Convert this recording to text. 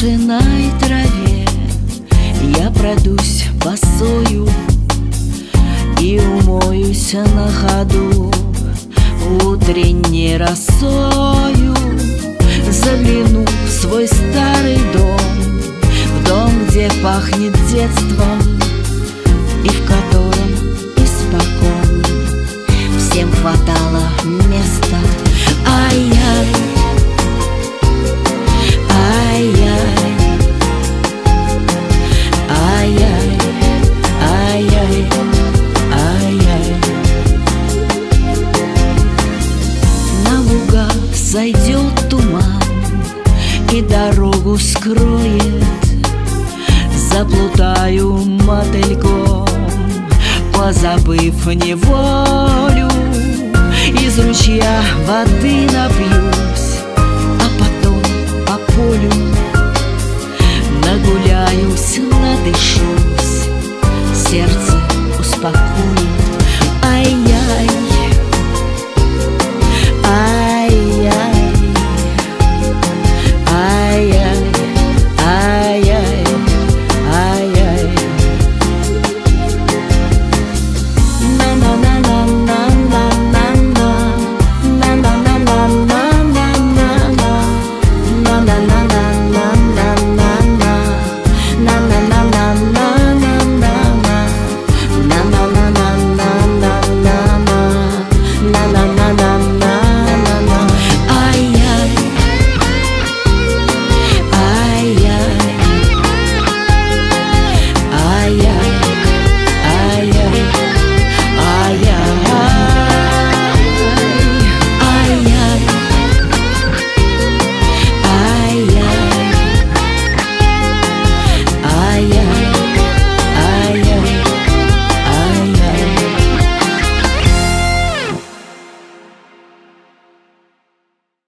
пшенной траве я пройдусь босою и умоюсь на ходу утренней росою. Загляну в свой старый дом, в дом, где пахнет детством и в котором испокон всем хватало места. Ай-яй, ай-яй, ай-яй, ай-яй, ай-яй. На луга сойдет туман и дорогу скроет. Заплутаю мотыльком, позабыв неволю. Из ручья воды